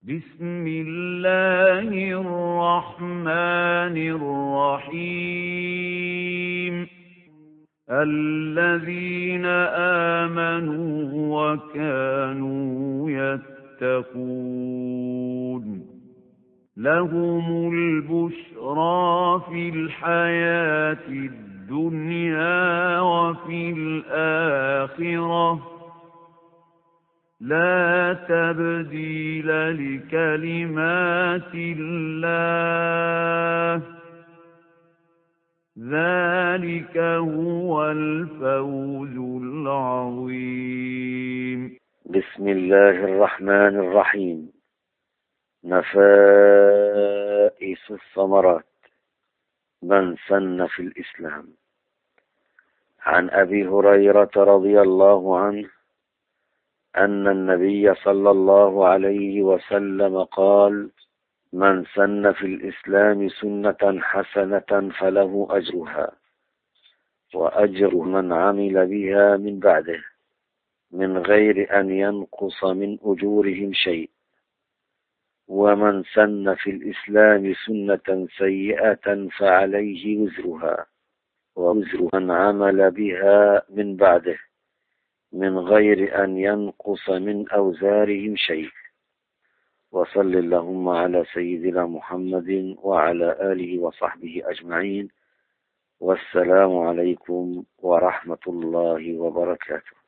بسم الله الرحمن الرحيم الذين آمنوا وكانوا يتقون لهم البشرى في الحياة الدنيا وفي الآخرة لا تبديل لكلمات الله ذلك هو الفوز العظيم. بسم الله الرحمن الرحيم. نفائس الثمرات من سن في الإسلام. عن أبي هريرة رضي الله عنه أن النبي صلى الله عليه وسلم قال: من سن في الإسلام سنة حسنة فله أجرها وأجر من عمل بها من بعده من غير أن ينقص من أجورهم شيء. ومن سن في الإسلام سنة سيئة فعليه وزرها ووزر من عمل بها من بعده من غير أن ينقص من أوزارهم شيء. وصل اللهم على سيدنا محمد وعلى آله وصحبه أجمعين. والسلام عليكم ورحمة الله وبركاته.